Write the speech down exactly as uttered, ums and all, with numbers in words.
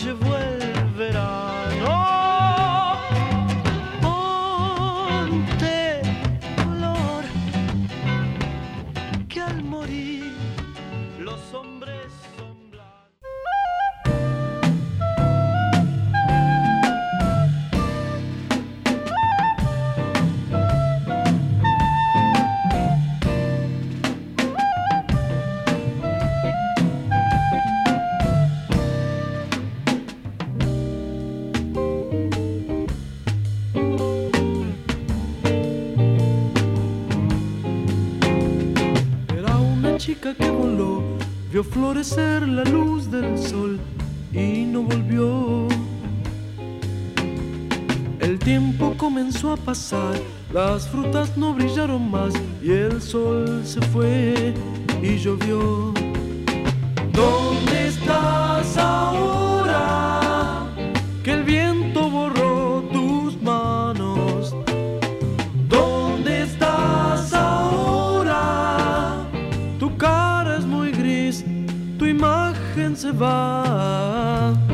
llevó el verano. Ponte color, que al morir los hombres son blancos. Chica que voló, vio florecer la luz del sol y no volvió. El tiempo comenzó a pasar, las frutas no brillaron más y el sol se fue y llovió. ¿Dónde estás ahora? Que el viento borró tus manos. ¿Dónde estás ahora? Tu cara es muy gris, tu imagen se va.